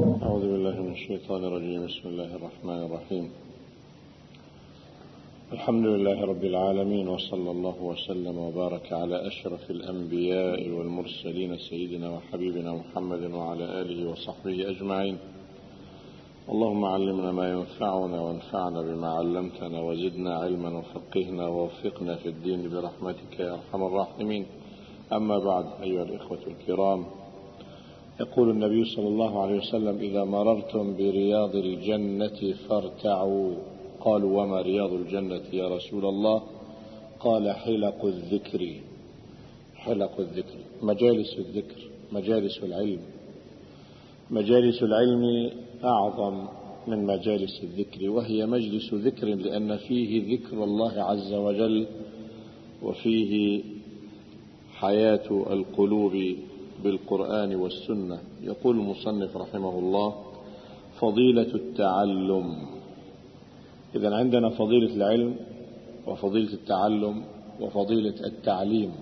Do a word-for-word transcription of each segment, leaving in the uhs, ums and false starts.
أعوذ بالله من الشيطان الرجيم. بسم الله الرحمن الرحيم. الحمد لله رب العالمين، وصلى الله وسلم وبارك على أشرف الأنبياء والمرسلين سيدنا وحبيبنا محمد وعلى آله وصحبه أجمعين. اللهم علمنا ما ينفعنا وانفعنا بما علمتنا وزدنا علما وفقهنا ووفقنا في الدين برحمتك يا أرحم الراحمين. أما بعد، أيها الإخوة الكرام، يقول النبي صلى الله عليه وسلم: إذا مررتم برياض الجنة فارتعوا. قالوا: وما رياض الجنة يا رسول الله؟ قال: حلق الذكر. حلق الذكر، مجالس الذكر، مجالس العلم. مجالس العلم أعظم من مجالس الذكر، وهي مجلس ذكر لأن فيه ذكر الله عز وجل، وفيه حياة القلوب بالقرآن والسنة. يقول المصنف رحمه الله: فضيلة التعلم. إذن عندنا فضيلة العلم وفضيلة التعلم وفضيلة التعليم،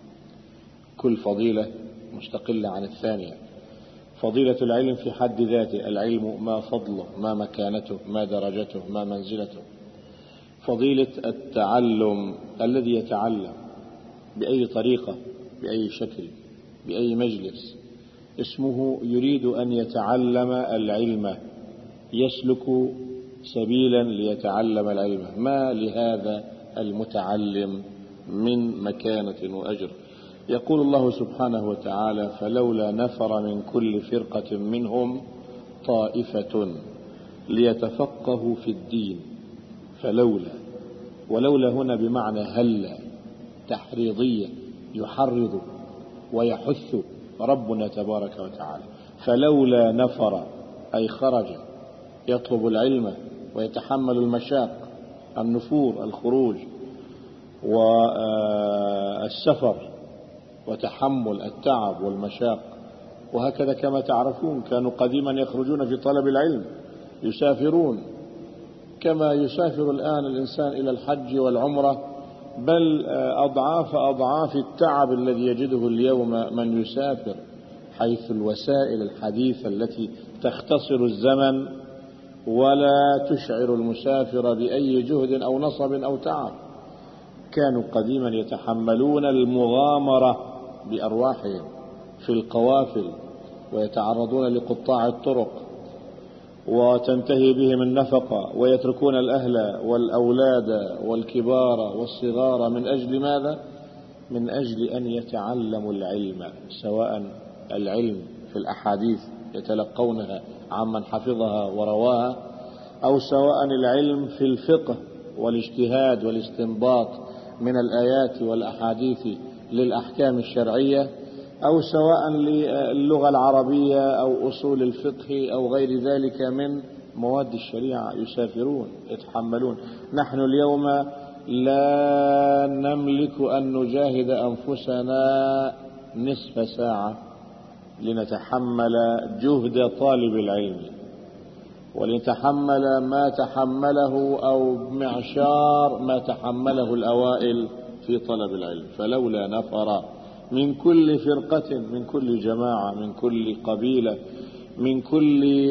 كل فضيلة مستقلة عن الثانية. فضيلة العلم في حد ذاته، العلم ما فضله، ما مكانته، ما درجته، ما منزلته. فضيلة التعلم الذي يتعلم بأي طريقة، بأي شكل، بأي مجلس، اسمه يريد أن يتعلم العلم، يسلك سبيلا ليتعلم العلم. ما لهذا المتعلم من مكانة وأجر؟ يقول الله سبحانه وتعالى: فلولا نفر من كل فرقة منهم طائفة ليتفقهوا في الدين. فلولا، ولولا هنا بمعنى هلا، تحريضية، يحرض ويحث ربنا تبارك وتعالى. فلولا نفر، أي خرج يطلب العلم ويتحمل المشاق، النفور، الخروج والسفر وتحمل التعب والمشاق. وهكذا كما تعرفون كانوا قديما يخرجون في طلب العلم، يسافرون كما يسافر الآن الإنسان إلى الحج والعمرة، بل أضعاف أضعاف التعب الذي يجده اليوم من يسافر، حيث الوسائل الحديثة التي تختصر الزمن ولا تشعر المسافر بأي جهد أو نصب أو تعب. كانوا قديما يتحملون المغامرة بأرواحهم في القوافل، ويتعرضون لقطاع الطرق، وتنتهي بهم النفقة، ويتركون الأهل والأولاد والكبار والصغار. من أجل ماذا؟ من أجل أن يتعلموا العلم، سواء العلم في الأحاديث يتلقونها عمن حفظها ورواها، أو سواء العلم في الفقه والاجتهاد والاستنباط من الآيات والأحاديث للأحكام الشرعية، أو سواء للغة العربية أو أصول الفقه أو غير ذلك من مواد الشريعة. يسافرون يتحملون. نحن اليوم لا نملك أن نجاهد أنفسنا نصف ساعة لنتحمل جهد طالب العلم، ولنتحمل ما تحمله أو معشار ما تحمله الأوائل في طلب العلم. فلولا نفر من كل فرقة، من كل جماعة، من كل قبيلة، من كل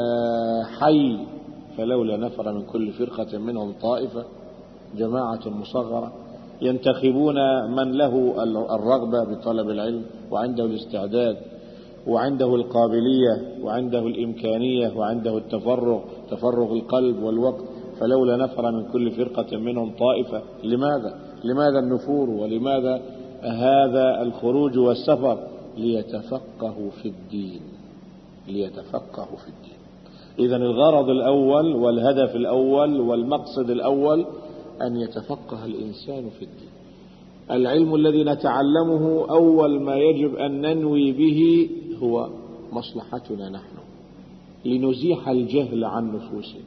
حي، فلولا نفر من كل فرقة منهم طائفة، جماعة مصغرة، ينتخبون من له الرغبة بطلب العلم وعنده الاستعداد وعنده القابلية وعنده الإمكانية وعنده التفرغ، تفرغ القلب والوقت. فلولا نفر من كل فرقة منهم طائفة. لماذا؟ لماذا النفور؟ ولماذا هذا الخروج والسفر؟ ليتفقهوا في الدين، ليتفقهوا في الدين. إذن الغرض الأول والهدف الأول والمقصد الأول أن يتفقه الإنسان في الدين. العلم الذي نتعلمه أول ما يجب أن ننوي به هو مصلحتنا نحن، لنزيح الجهل عن نفوسنا،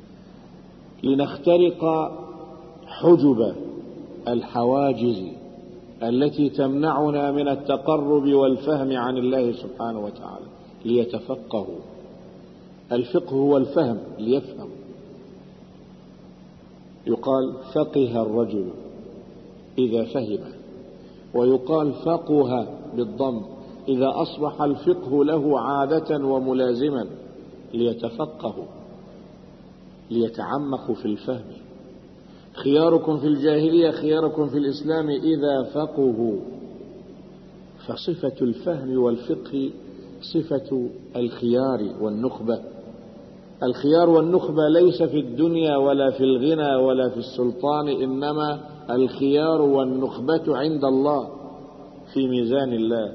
لنخترق حجب الحواجز التي تمنعنا من التقرب والفهم عن الله سبحانه وتعالى. ليتفقهوا. الفقه هو الفهم، ليفهم. يقال فقه الرجل إذا فهم، ويقال فقه بالضم إذا أصبح الفقه له عادة وملازما ليتفقهوا ليتعمقوا في الفهم. خياركم في الجاهلية خياركم في الإسلام إذا فقهوا. فصفة الفهم والفقه صفة الخيار والنخبة. الخيار والنخبة ليس في الدنيا ولا في الغنى ولا في السلطان، إنما الخيار والنخبة عند الله في ميزان الله،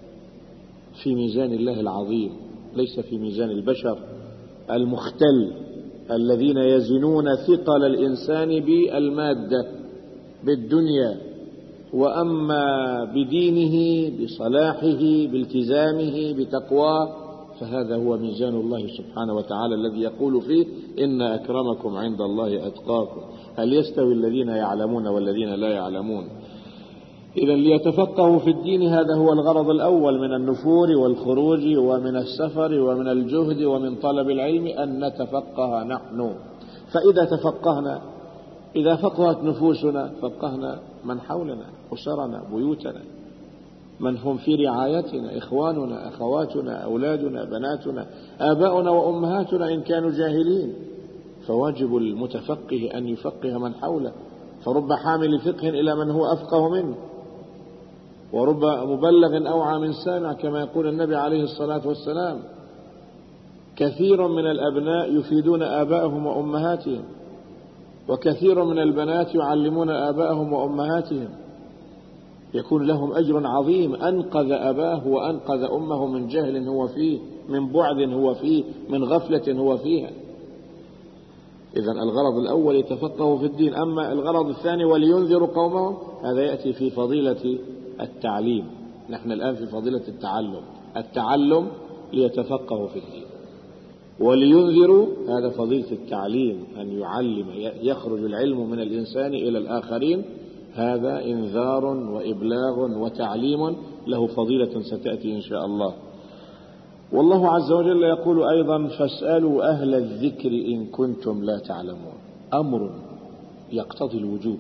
في ميزان الله العظيم، ليس في ميزان البشر المختل الذين يزنون ثقل الإنسان بالمادة بالدنيا، وأما بدينه بصلاحه بالتزامه بتقواه فهذا هو ميزان الله سبحانه وتعالى الذي يقول فيه إن أكرمكم عند الله أتقاكم. هل يستوي الذين يعلمون والذين لا يعلمون؟ إذا ليتفقهوا في الدين هذا هو الغرض الأول من النفور والخروج ومن السفر ومن الجهد ومن طلب العلم، أن نتفقه نحن. فإذا تفقهنا، إذا فقهت نفوسنا فقهنا من حولنا، أسرنا، بيوتنا، من هم في رعايتنا، إخواننا، أخواتنا، أولادنا، بناتنا، آباؤنا وأمهاتنا إن كانوا جاهلين. فواجب المتفقه أن يفقه من حوله، فرب حامل فقه إلى من هو أفقه منه، ورب مبلغ أوعى من سامع، كما يقول النبي عليه الصلاة والسلام. كثير من الأبناء يفيدون آباءهم وأمهاتهم، وكثير من البنات يعلمون آباءهم وأمهاتهم، يكون لهم أجر عظيم، أنقذ أباه وأنقذ أمه من جهل هو فيه، من بعد هو فيه، من غفلة هو فيها. إذن الغرض الأول يتفقهوا في الدين. أما الغرض الثاني ولينذروا قومهم، هذا يأتي في فضيلة التعليم. نحن الآن في فضيلة التعلم. التعلم ليتفقهوا في الدين، ولينذروا هذا فضيلة التعليم، أن يعلم، يخرج العلم من الإنسان إلى الآخرين، هذا إنذار وإبلاغ وتعليم له فضيلة ستأتي إن شاء الله. والله عز وجل يقول أيضا فاسألوا أهل الذكر إن كنتم لا تعلمون. أمر يقتضي الوجوب.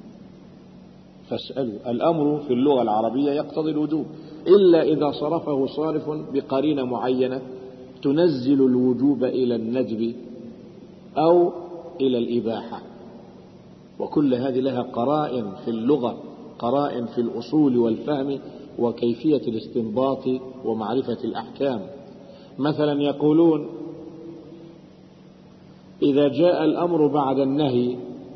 فاسألوا، الأمر في اللغة العربية يقتضي الوجوب، إلا إذا صرفه صارف بقرينة معينة تنزل الوجوب إلى الندب أو إلى الإباحة. وكل هذه لها قرائن في اللغة، قرائن في الأصول والفهم وكيفية الاستنباط ومعرفة الأحكام. مثلا يقولون إذا جاء الأمر بعد النهي،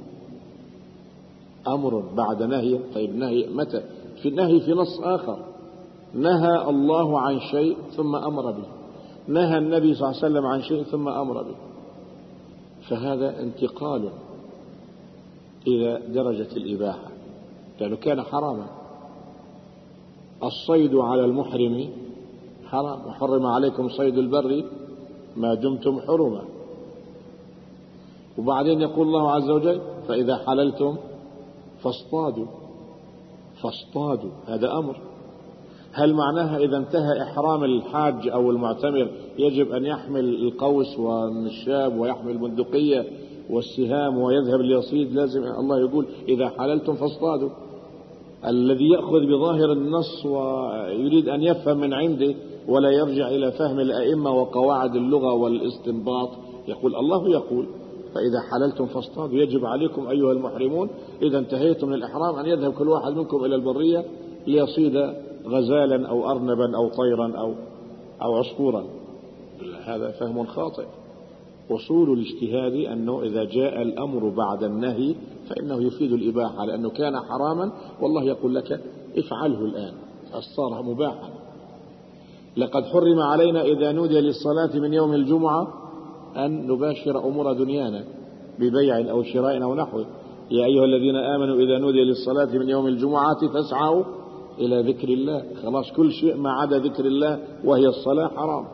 أمر بعد نهي، طيب نهي متى؟ في النهي في نص آخر، نهى الله عن شيء ثم أمر به، نهى النبي صلى الله عليه وسلم عن شيء ثم أمر به، فهذا انتقال إلى درجة الإباحة، لأنه كان حراما. الصيد على المحرم حرام، وحرم عليكم صيد البر ما دمتم حرما. وبعدين يقول الله عز وجل فإذا حللتم فاصطادوا، فاصطادوا هذا أمر. هل معناها إذا انتهى إحرام الحاج أو المعتمر يجب أن يحمل القوس والنشاب ويحمل البندقية والسهام ويذهب ليصيد؟ لازم الله يقول إذا حللتم فاصطادوا. الذي يأخذ بظاهر النص ويريد أن يفهم من عنده ولا يرجع إلى فهم الأئمة وقواعد اللغة والاستنباط يقول الله يقول فإذا حللتم فاصطادوا، يجب عليكم أيها المحرمون إذا انتهيتم من الإحرام أن يذهب كل واحد منكم إلى البرية ليصيد غزالا أو أرنبا أو طيرا أو أو عصفورا. هذا فهم خاطئ. أصول الاجتهاد أنه إذا جاء الأمر بعد النهي فإنه يفيد الإباحة، لأنه كان حراما والله يقول لك افعله الآن، صار مباحا. لقد حرم علينا إذا نودي للصلاة من يوم الجمعة أن نباشر أمور دنيانا ببيع أو شراء أو نحوه. يا أيها الذين آمنوا إذا نودي للصلاة من يوم الجمعة فاسعوا إلى ذكر الله. خلاص كل شيء ما عدا ذكر الله وهي الصلاة حرام.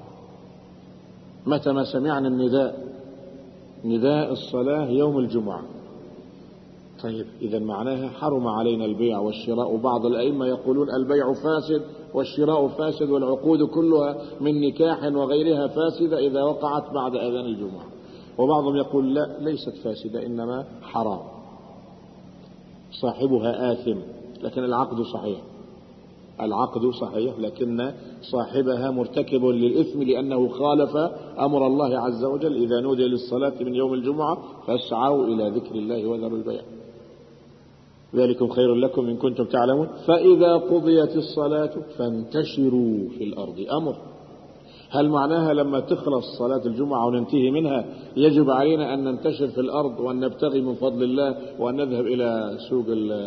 متى ما سمعنا النداء، نداء الصلاة يوم الجمعة، طيب إذا معناها حرم علينا البيع والشراء. وبعض الأئمة يقولون البيع فاسد والشراء فاسد والعقود كلها من نكاح وغيرها فاسدة إذا وقعت بعد أذان الجمعة. وبعضهم يقول لا ليست فاسدة إنما حرام، صاحبها آثم، لكن العقد صحيح، العقد صحيح، لكن صاحبها مرتكب للإثم لأنه خالف أمر الله عز وجل: إذا نودي للصلاة من يوم الجمعة فاسعوا إلى ذكر الله وذروا البيع، ذلكم خير لكم إن كنتم تعلمون. فإذا قضيت الصلاة فانتشروا في الأرض، أمر. هل معناها لما تخلص صلاة الجمعة وننتهي منها يجب علينا أن ننتشر في الأرض وأن نبتغي من فضل الله وأن نذهب إلى سوق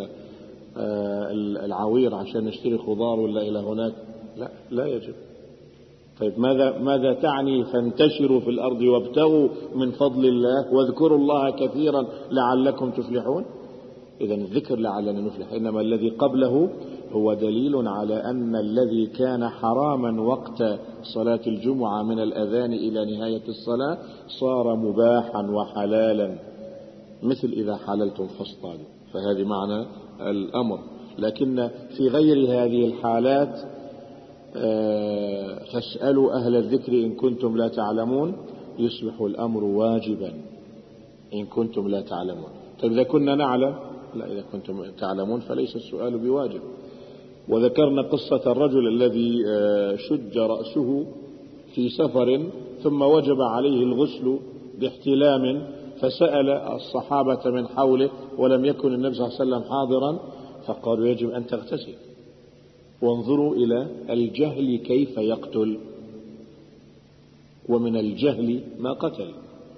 العوير عشان نشتري خضار ولا إلى هناك؟ لا، لا يجب. طيب ماذا ماذا تعني فانتشروا في الأرض وابتغوا من فضل الله واذكروا الله كثيرا لعلكم تفلحون؟ إذن الذكر لعلنا نفلح، إنما الذي قبله هو دليل على أن الذي كان حراما وقت صلاة الجمعة من الأذان إلى نهاية الصلاة صار مباحا وحلالا، مثل إذا حللتم فاصطادوا، فهذه معنى الأمر. لكن في غير هذه الحالات فاسألوا أهل الذكر إن كنتم لا تعلمون، يصبح الأمر واجبا إن كنتم لا تعلمون. طيب إذا كنا نعلم، لا، إذا كنتم تعلمون فليس السؤال بواجب. وذكرنا قصة الرجل الذي شج رأسه في سفر ثم وجب عليه الغسل باحتلام، فسأل الصحابة من حوله ولم يكن النبي صلى الله عليه وسلم حاضرا، فقالوا يجب أن تغتسل. وانظروا إلى الجهل كيف يقتل، ومن الجهل ما قتل.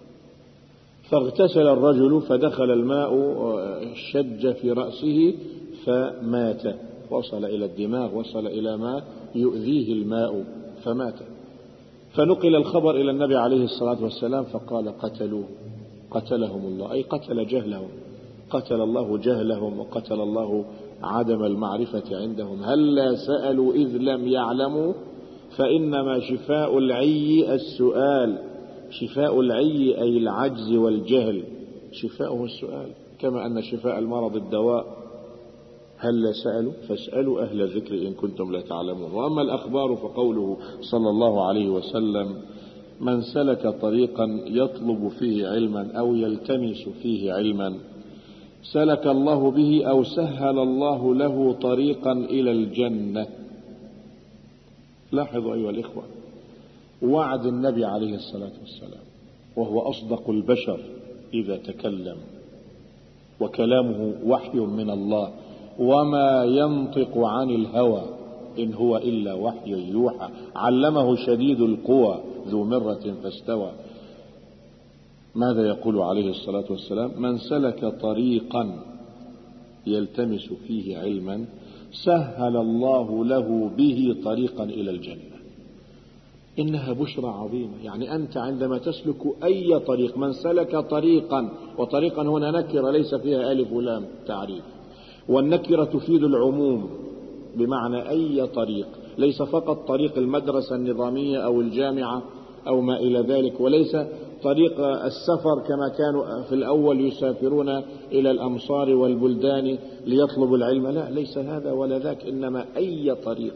فاغتسل الرجل فدخل الماء شج في رأسه فمات، وصل إلى الدماغ، وصل إلى ما يؤذيه الماء فمات. فنقل الخبر إلى النبي عليه الصلاة والسلام فقال: قتلوه، قتلهم الله، أي قتل جهلهم، قتل الله جهلهم وقتل الله عدم المعرفة عندهم. هلا سألوا إذ لم يعلموا، فإنما شفاء العي السؤال، شفاء العي أي العجز والجهل، شفاؤه السؤال، كما أن شفاء المرض الدواء. هلا سألوا فاسألوا أهل الذكر إن كنتم لا تعلمون. وأما الأخبار فقوله صلى الله عليه وسلم: من سلك طريقا يطلب فيه علما أو يلتمس فيه علما سلك الله به أو سهل الله له طريقا إلى الجنة. لاحظوا أيها الإخوة، وعد النبي عليه الصلاة والسلام، وهو أصدق البشر إذا تكلم، وكلامه وحي من الله، وما ينطق عن الهوى إن هو إلا وحي يوحى، علمه شديد القوى ذو مرة فاستوى. ماذا يقول عليه الصلاة والسلام؟ من سلك طريقا يلتمس فيه علما سهل الله له به طريقا إلى الجنة. إنها بشرى عظيمة. يعني أنت عندما تسلك أي طريق، من سلك طريقا، وطريقا هنا نكرة ليس فيها ألف ولام تعريف، والنكرة تفيد العموم بمعنى أي طريق، ليس فقط طريق المدرسة النظامية أو الجامعة أو ما إلى ذلك، وليس طريق السفر كما كانوا في الأول يسافرون إلى الأمصار والبلدان ليطلبوا العلم، لا، ليس هذا ولا ذاك، إنما أي طريق.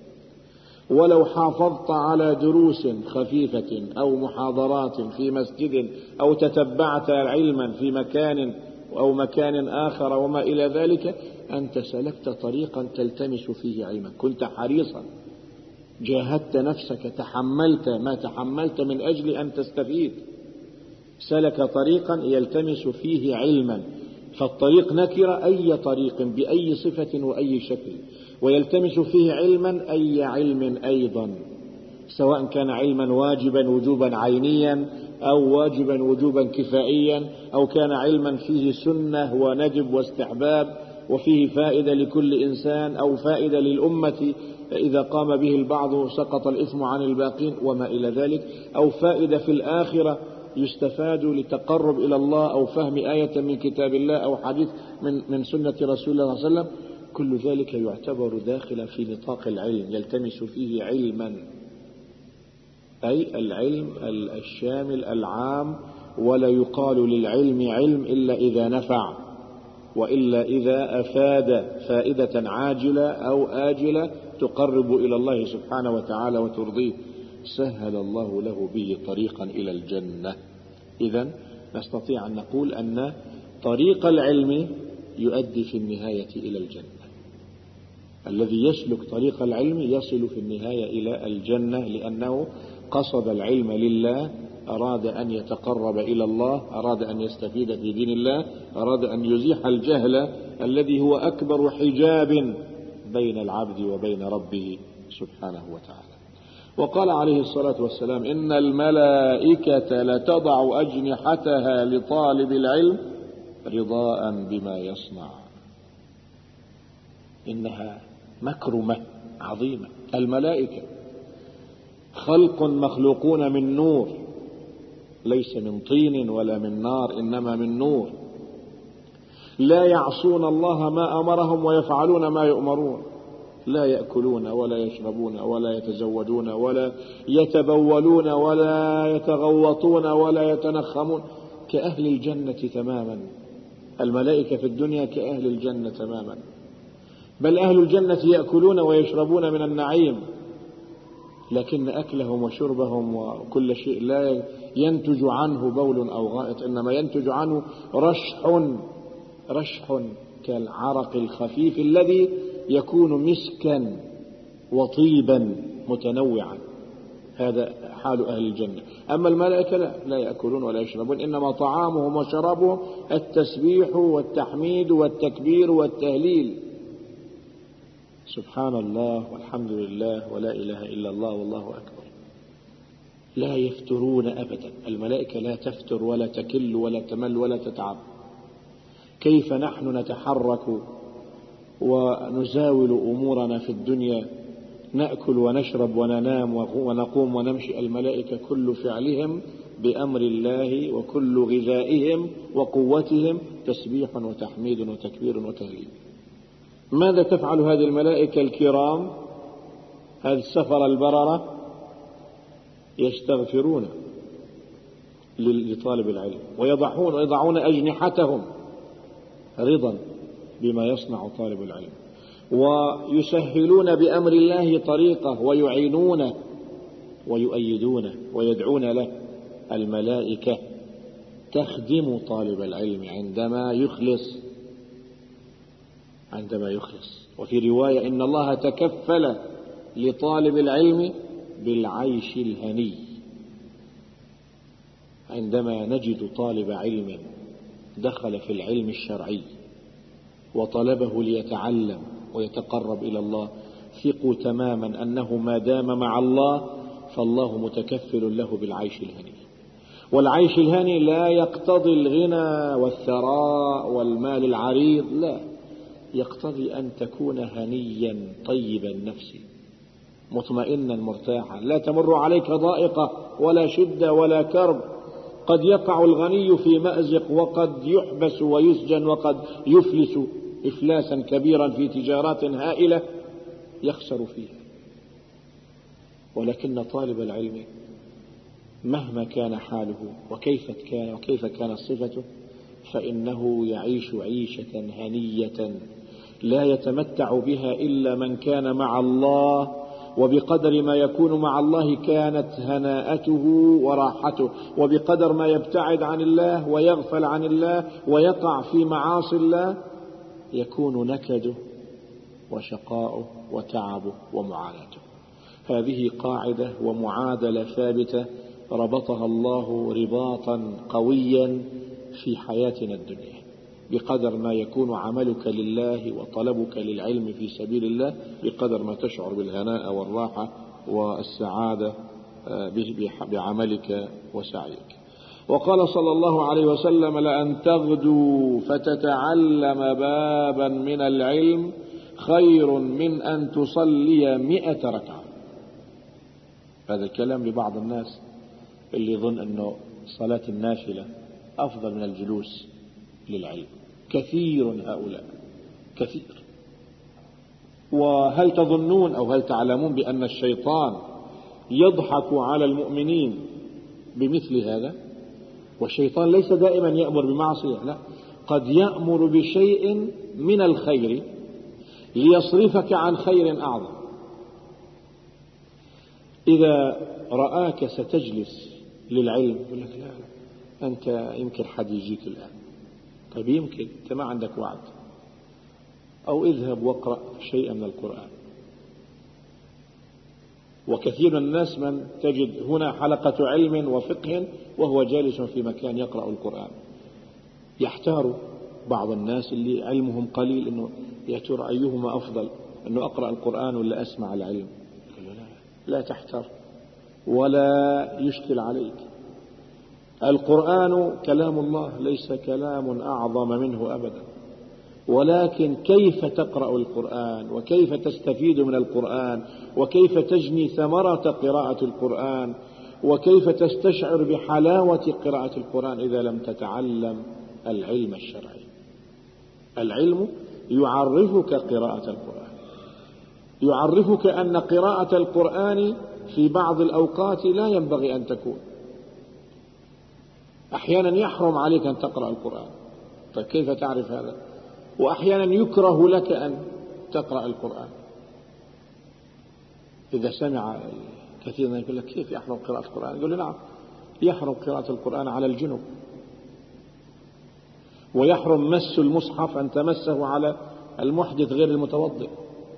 ولو حافظت على دروس خفيفة أو محاضرات في مسجد أو تتبعت علما في مكان أو مكان آخر وما إلى ذلك، أنت سلكت طريقا تلتمس فيه علما، كنت حريصا، جاهدت نفسك، تحملت ما تحملت من أجل أن تستفيد. سلك طريقا يلتمس فيه علما، فالطريق نكرة، أي طريق بأي صفة وأي شكل، ويلتمس فيه علما أي علم أيضا، سواء كان علما واجبا وجوبا عينيا أو واجبا وجوبا كفائيا، أو كان علما فيه سنة وندب واستحباب وفيه فائدة لكل إنسان، أو فائدة للأمة إذا قام به البعض سقط الإثم عن الباقين وما إلى ذلك، أو فائدة في الآخرة يستفاد لتقرب إلى الله، أو فهم آية من كتاب الله أو حديث من من سنة رسول الله صلى الله عليه وسلم، كل ذلك يعتبر داخلا في نطاق العلم، يلتمس فيه علما، أي العلم الشامل العام. ولا يقال للعلم علم إلا إذا نفع، وإلا إذا أفاد فائدة عاجلة أو آجلة تقرب إلى الله سبحانه وتعالى وترضيه، سهل الله له به طريقا إلى الجنة. إذن نستطيع أن نقول أن طريق العلم يؤدي في النهاية إلى الجنة. الذي يسلك طريق العلم يصل في النهاية إلى الجنة، لأنه قصد العلم لله، أراد أن يتقرب إلى الله، أراد أن يستفيد في دين الله، أراد أن يزيح الجهل الذي هو أكبر حجاب بين العبد وبين ربه سبحانه وتعالى. وقال عليه الصلاة والسلام: إن الملائكة لتضع أجنحتها لطالب العلم رضاء بما يصنع. إنها مكرمة عظيمة. الملائكة خلق مخلوقون من نور، ليس من طين ولا من نار، إنما من نور، لا يعصون الله ما أمرهم ويفعلون ما يؤمرون، لا يأكلون ولا يشربون ولا يتزودون ولا يتبولون ولا يتغوطون ولا يتنخمون، كأهل الجنة تماما. الملائكة في الدنيا كأهل الجنة تماما، بل أهل الجنة يأكلون ويشربون من النعيم، لكن أكلهم وشربهم وكل شيء لا ينتج عنه بول أو غائط، إنما ينتج عنه رشح رشح كالعرق الخفيف الذي يكون مسكا وطيبا متنوعا. هذا حال أهل الجنة. أما الملائكة لا, لا يأكلون ولا يشربون، إنما طعامهم وشرابهم التسبيح والتحميد والتكبير والتهليل، سبحان الله والحمد لله ولا إله إلا الله والله أكبر. لا يفترون أبدا. الملائكة لا تفتر ولا تكل ولا تمل ولا تتعب. كيف نحن نتحرك ونزاول أمورنا في الدنيا، نأكل ونشرب وننام ونقوم ونمشي، الملائكة كل فعلهم بأمر الله، وكل غذائهم وقوتهم تسبيح وتحميد وتكبير وتهليل. ماذا تفعل هذه الملائكة الكرام، هذه السفر البررة؟ يستغفرون لطالب العلم، ويضعون ويضعون أجنحتهم رضا بما يصنع طالب العلم، ويسهلون بأمر الله طريقه، ويعينونه ويؤيدونه ويدعون له. الملائكة تخدم طالب العلم عندما يخلص عندما يخلص وفي رواية: إن الله تكفل لطالب العلم بالعيش الهني. عندما نجد طالب علم دخل في العلم الشرعي وطلبه ليتعلم ويتقرب إلى الله، ثقوا تماما أنه ما دام مع الله فالله متكفل له بالعيش الهني. والعيش الهني لا يقتضي الغنى والثراء والمال العريض، لا، يقتضي أن تكون هنيا طيب النفس مطمئنا مرتاحا، لا تمر عليك ضائقة ولا شدة ولا كرب. قد يقع الغني في مأزق، وقد يحبس ويسجن، وقد يفلس إفلاسا كبيرا في تجارات هائلة يخسر فيها. ولكن طالب العلم مهما كان حاله وكيف كان وكيف كانت صفته، فإنه يعيش عيشة هنية لا يتمتع بها إلا من كان مع الله، وبقدر ما يكون مع الله كانت هناءته وراحته، وبقدر ما يبتعد عن الله ويغفل عن الله ويقع في معاصي الله يكون نكده وشقاؤه وتعبه ومعاناته. هذه قاعدة ومعادلة ثابتة ربطها الله رباطا قويا في حياتنا الدنيا. بقدر ما يكون عملك لله وطلبك للعلم في سبيل الله، بقدر ما تشعر بالهناء والراحة والسعادة بعملك وسعيك. وقال صلى الله عليه وسلم: لأن تغدو فتتعلم بابا من العلم خير من أن تصلي مئة ركعة. هذا الكلام لبعض الناس اللي يظن أنه صلاة النافلة أفضل من الجلوس للعلم. كثير هؤلاء كثير. وهل تظنون أو هل تعلمون بأن الشيطان يضحك على المؤمنين بمثل هذا؟ والشيطان ليس دائما يأمر بمعصية، لا، قد يأمر بشيء من الخير ليصرفك عن خير أعظم. إذا رآك ستجلس للعلم يقول لك: لا، أنت يمكن حد يجيك الآن. طيب يمكن أنت ما عندك وعد، أو اذهب واقرأ شيئا من القرآن. وكثير من الناس من تجد هنا حلقة علم وفقه وهو جالس في مكان يقرأ القرآن، يحتار بعض الناس اللي علمهم قليل إنه يا ترى أيهما أفضل، إنه أقرأ القرآن ولا أسمع العلم؟ لا, لا تحتار ولا يشكل عليك. القرآن كلام الله، ليس كلام أعظم منه أبدا، ولكن كيف تقرأ القرآن وكيف تستفيد من القرآن وكيف تجني ثمرة قراءة القرآن وكيف تستشعر بحلاوة قراءة القرآن إذا لم تتعلم العلم الشرعي. العلم يعرفك قراءة القرآن، يعرفك أن قراءة القرآن في بعض الأوقات لا ينبغي أن تكون. أحيانا يحرم عليك أن تقرأ القرآن، طيب كيف تعرف هذا؟ وأحيانا يكره لك أن تقرأ القرآن. إذا سمع كثير من يقول لك كيف يحرم قراءة القرآن؟ يقول له نعم، يحرم قراءة القرآن على الجنوب، ويحرم مس المصحف أن تمسه على المحدث غير المتوضئ،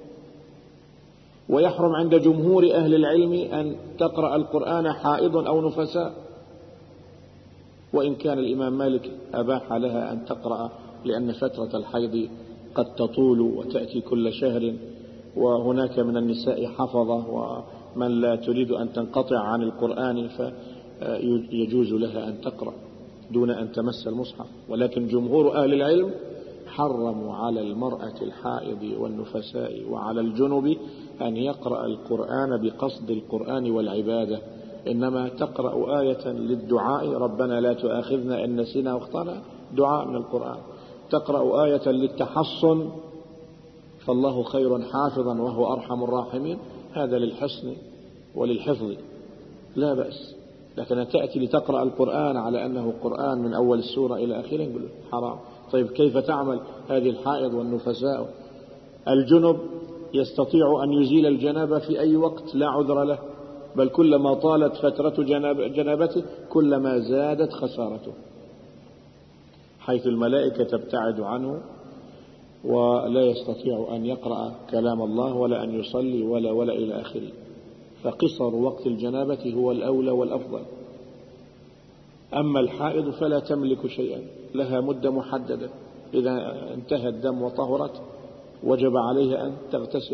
ويحرم عند جمهور أهل العلم أن تقرأ القرآن حائض أو نفساء، وإن كان الإمام مالك أباح لها أن تقرأ لأن فترة الحيض قد تطول وتأتي كل شهر، وهناك من النساء حفظة ومن لا تريد أن تنقطع عن القرآن فيجوز لها أن تقرأ دون أن تمس المصحف. ولكن جمهور أهل العلم حرموا على المرأة الحائض والنفساء وعلى الجنب أن يقرأ القرآن بقصد القرآن والعبادة، إنما تقرأ آية للدعاء، ربنا لا تؤاخذنا إن نسينا واخطأنا، دعاء من القرآن. تقرأ آية للتحصن، فالله خير حافظا وهو أرحم الراحمين، هذا للحصن وللحفظ لا بأس. لكن تأتي لتقرأ القرآن على أنه قرآن من أول السورة إلى آخره، نقول حرام. طيب كيف تعمل هذه الحائض والنفساء؟ الجنب يستطيع أن يزيل الجنابة في أي وقت لا عذر له، بل كلما طالت فترة جنابته كلما زادت خسارته، حيث الملائكة تبتعد عنه ولا يستطيع أن يقرأ كلام الله ولا أن يصلي ولا ولا إلى آخره. فقصر وقت الجنابة هو الأولى والأفضل. أما الحائض فلا تملك شيئا، لها مدة محددة، إذا انتهى الدم وطهرت وجب عليها أن تغتسل،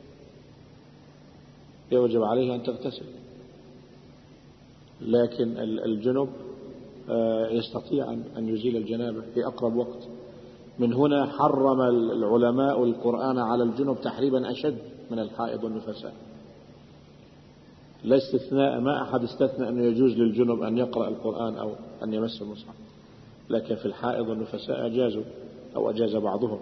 يوجب عليها أن تغتسل. لكن الجنب يستطيع أن يزيل الجنابة في أقرب وقت. من هنا حرم العلماء القرآن على الجنب تحريبا أشد من الحائض والنفساء. لا استثناء، ما أحد استثنى أنه يجوز للجنب أن يقرأ القرآن أو أن يمس المصحف، لكن في الحائض والنفساء أجازوا أو أجاز بعضهم.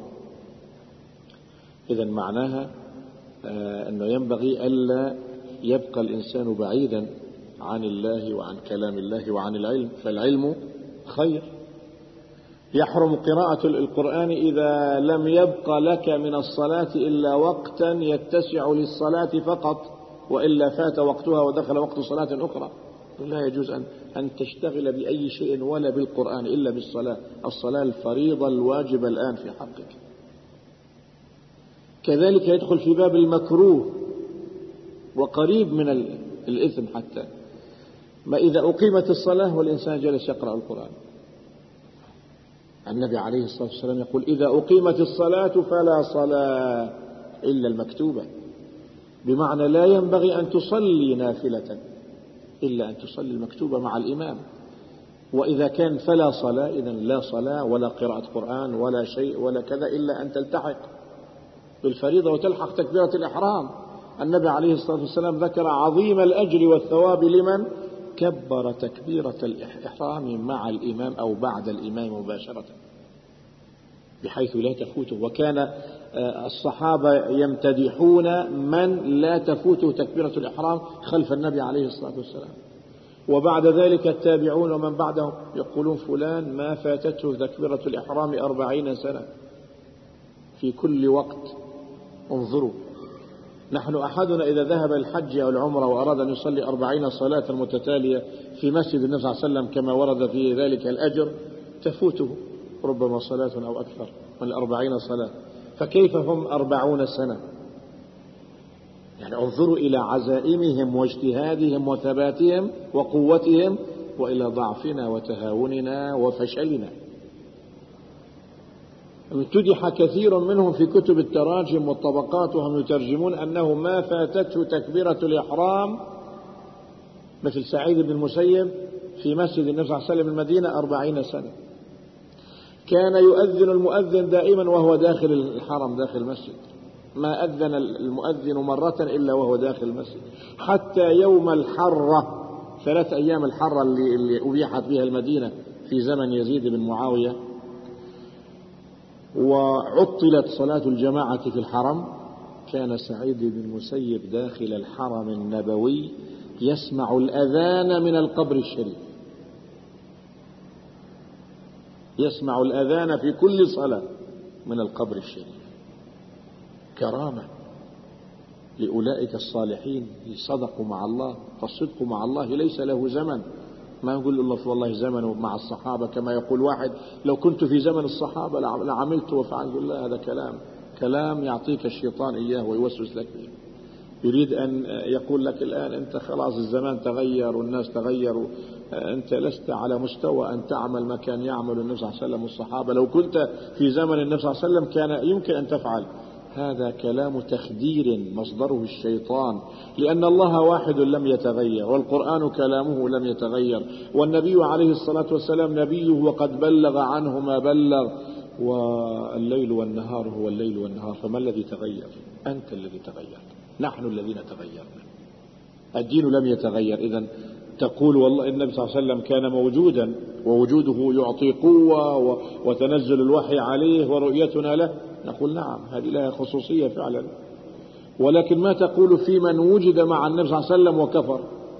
إذن معناها أنه ينبغي ألا يبقى الإنسان بعيدا عن الله وعن كلام الله وعن العلم، فالعلم خير. يحرم قراءة القرآن إذا لم يبق لك من الصلاة إلا وقتا يتسع للصلاة فقط، وإلا فات وقتها ودخل وقت صلاة أخرى. لا يجوز أن أن تشتغل بأي شيء ولا بالقرآن إلا بالصلاة، الصلاة الفريضة الواجبة الآن في حقك. كذلك يدخل في باب المكروه وقريب من الإثم حتى، ما إذا أقيمت الصلاة والإنسان جلس يقرأ القرآن. النبي عليه الصلاة والسلام يقول إذا أقيمت الصلاة فلا صلاة إلا المكتوبة، بمعنى لا ينبغي أن تصلي نافلة إلا أن تصلي المكتوبة مع الإمام. وإذا كان فلا صلاة إذن لا صلاة ولا قراءة قرآن ولا شيء ولا كذا إلا أن تلتحق بالفريضة وتلحق تكبيرة الإحرام. النبي عليه الصلاة والسلام ذكر عظيم الأجر والثواب لمن كبر تكبيرة الإحرام مع الإمام أو بعد الإمام مباشرة، بحيث لا تفوته. وكان الصحابة يمتدحون من لا تفوته تكبيرة الإحرام خلف النبي عليه الصلاة والسلام، وبعد ذلك التابعون ومن بعدهم يقولون فلان ما فاتته تكبيرة الإحرام أربعين سنة في كل وقت. انظروا، نحن أحدنا إذا ذهب الحج أو العمرة وأراد أن يصلي أربعين صلاة متتالية في مسجد النبي صلى الله عليه وسلم كما ورد في ذلك الأجر، تفوته ربما صلاة أو أكثر من الأربعين صلاة. فكيف هم أربعون سنة؟ يعني انظروا إلى عزائمهم واجتهادهم وثباتهم وقوتهم، وإلى ضعفنا وتهاوننا وفشلنا. امتدح كثير منهم في كتب التراجم والطبقات وهم يترجمون أنه ما فاتته تكبيرة الإحرام، مثل سعيد بن المسيب في مسجد النبي صلى الله عليه وسلم المدينة أربعين سنة، كان يؤذن المؤذن دائما وهو داخل الحرم داخل المسجد، ما أذن المؤذن مرة إلا وهو داخل المسجد، حتى يوم الحرة، ثلاث أيام الحرة اللي, اللي أبيحت بها المدينة في زمن يزيد بن معاوية وعطلت صلاة الجماعة في الحرم، كان سعيد بن المسيب داخل الحرم النبوي يسمع الأذان من القبر الشريف، يسمع الأذان في كل صلاة من القبر الشريف. كرامة لأولئك الصالحين صدقوا مع الله، فالصدق مع الله ليس له زمن. ما يقول الله والله زمنه مع الصحابة كما يقول واحد لو كنت في زمن الصحابة لعملت وفعلت. يقول لا، هذا كلام كلام يعطيك الشيطان إياه ويوسوس لك به، يريد أن يقول لك الآن أنت خلاص الزمان تغير والناس تغيروا، أنت لست على مستوى أن تعمل ما كان يعمل النبي صلى الله عليه وسلم والصحابة، لو كنت في زمن النبي صلى الله عليه وسلم كان يمكن أن تفعل. هذا كلام تخدير مصدره الشيطان، لأن الله واحد لم يتغير، والقرآن كلامه لم يتغير، والنبي عليه الصلاة والسلام نبيه وقد بلغ عنه ما بلغ، والليل والنهار هو الليل والنهار، فما الذي تغير؟ أنت الذي تغير، نحن الذين تغيرنا، الدين لم يتغير. إذن تقول والله النبي صلى الله عليه وسلم كان موجودا ووجوده يعطي قوة وتنزل الوحي عليه ورؤيتنا له، نقول نعم هذه لها خصوصية فعلا، ولكن ما تقول في من وجد مع النبي صلى الله عليه وسلم وكفر؟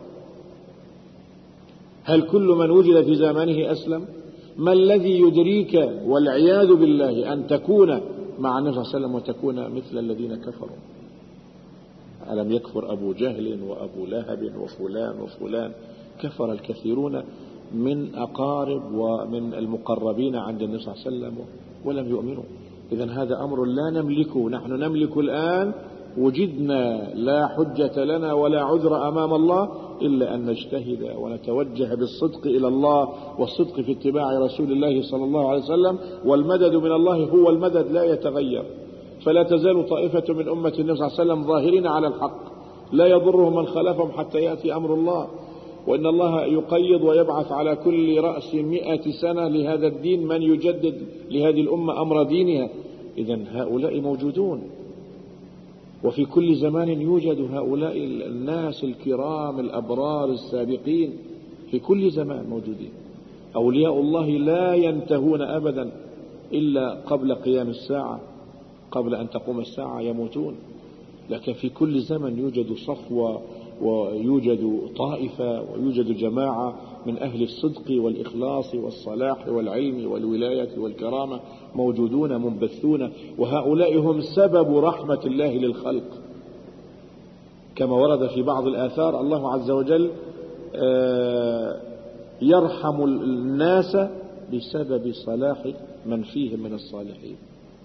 هل كل من وجد في زمانه أسلم؟ ما الذي يدريك والعياذ بالله أن تكون مع النبي صلى الله عليه وسلم وتكون مثل الذين كفروا؟ ألم يكفر أبو جهل وأبو لهب وفلان وفلان؟ كفر الكثيرون من أقارب ومن المقربين عند النبي صلى الله عليه وسلم ولم يؤمنوا. إذن هذا أمر لا نملكه، نحن نملك الآن وجدنا لا حجة لنا ولا عذر أمام الله إلا أن نجتهد ونتوجه بالصدق إلى الله، والصدق في اتباع رسول الله صلى الله عليه وسلم، والمدد من الله هو المدد لا يتغير. فلا تزال طائفة من أمة النبي صلى الله عليه وسلم ظاهرين على الحق لا يضرهم من خلفهم حتى يأتي أمر الله، وإن الله يقيض ويبعث على كل رأس مئة سنة لهذا الدين من يجدد لهذه الأمة أمر دينها. إذن هؤلاء موجودون، وفي كل زمان يوجد هؤلاء الناس الكرام الأبرار السابقين، في كل زمان موجودين. أولياء الله لا ينتهون أبدا إلا قبل قيام الساعة، قبل أن تقوم الساعة يموتون، لكن في كل زمن يوجد صفوة ويوجد طائفة ويوجد جماعة من أهل الصدق والإخلاص والصلاح والعلم والولاية والكرامة موجودون منبثون، وهؤلاء هم سبب رحمة الله للخلق، كما ورد في بعض الآثار الله عز وجل يرحم الناس بسبب صلاح من فيهم من الصالحين.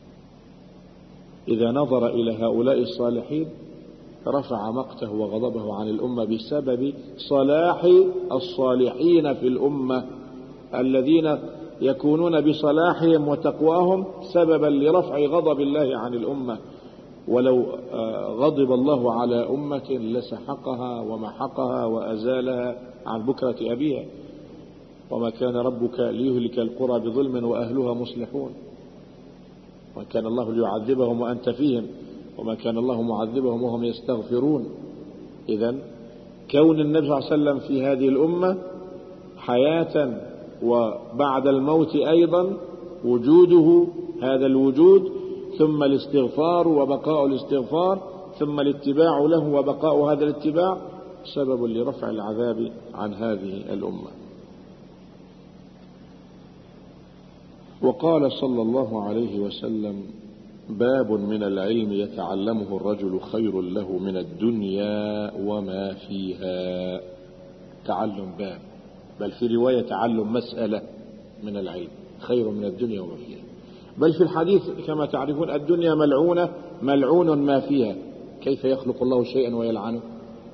إذا نظر إلى هؤلاء الصالحين رفع مقته وغضبه عن الأمة بسبب صلاح الصالحين في الأمة، الذين يكونون بصلاحهم وتقواهم سببا لرفع غضب الله عن الأمة. ولو غضب الله على أمة لسحقها ومحقها وأزالها عن بكرة أبيها، وما كان ربك ليهلك القرى بظلم وأهلها مصلحون، وكان الله ليعذبهم وأنت فيهم، وما كان الله معذبهم وهم يستغفرون. إذن كون النبي صلى الله عليه وسلم في هذه الأمة حياة وبعد الموت أيضا وجوده، هذا الوجود ثم الاستغفار وبقاء الاستغفار ثم الاتباع له وبقاء هذا الاتباع سبب لرفع العذاب عن هذه الأمة. وقال صلى الله عليه وسلم: باب من العلم يتعلمه الرجل خير له من الدنيا وما فيها. تعلم باب، بل في رواية تعلم مسألة من العلم خير من الدنيا وما فيها. بل في الحديث كما تعرفون الدنيا ملعونة ملعون ما فيها. كيف يخلق الله شيئا ويلعنه؟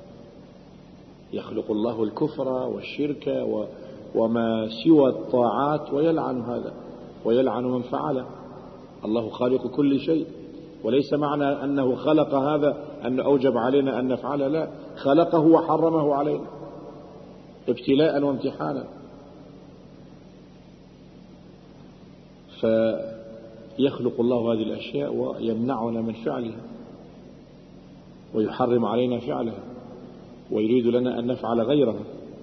يخلق الله الكفر والشرك وما سوى الطاعات ويلعن هذا ويلعن من فعله. الله خالق كل شيء، وليس معنى أنه خلق هذا أنه أوجب علينا أن نفعله، لا، خلقه وحرمه علينا ابتلاء وامتحانا. فيخلق الله هذه الأشياء ويمنعنا من فعلها ويحرم علينا فعلها ويريد لنا أن نفعل غيرها.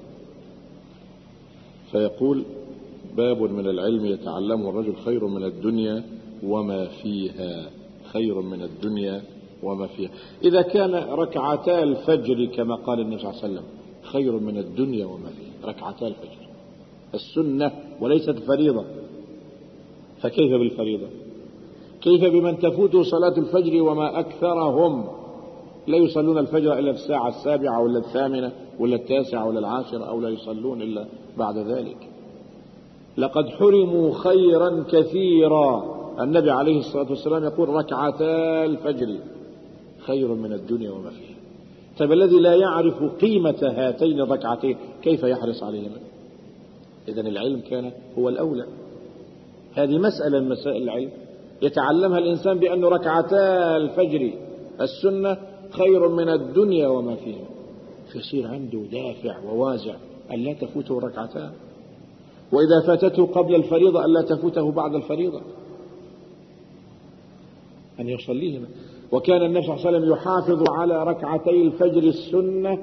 فيقول: باب من العلم يتعلمه الرجل خير من الدنيا وما فيها. خير من الدنيا وما فيها. إذا كان ركعتا الفجر كما قال النبي صلى الله عليه وسلم خير من الدنيا وما فيها، ركعتا الفجر السنة وليست فريضة، فكيف بالفريضة؟ كيف بمن تفوته صلاة الفجر وما أكثرهم لا يصلون الفجر إلا في الساعة السابعة ولا الثامنة ولا التاسعة ولا العاشرة، أو لا يصلون إلا بعد ذلك. لقد حرموا خيرا كثيرا. النبي عليه الصلاة والسلام يقول: ركعتا الفجر خير من الدنيا وما فيها. طيب الذي لا يعرف قيمة هاتين الركعتين كيف يحرص عليهما؟ إذن العلم كان هو الأولى. هذه مسألة من مسائل العلم يتعلمها الإنسان بأن ركعتا الفجر السنة خير من الدنيا وما فيها، فيصير عنده دافع ووازع أن لا تفوته ركعتان، وإذا فاتته قبل الفريضة أن لا تفوته بعد الفريضة، أن يصليهما. وكان النبي صلى الله عليه وسلم يحافظ على ركعتي الفجر السنة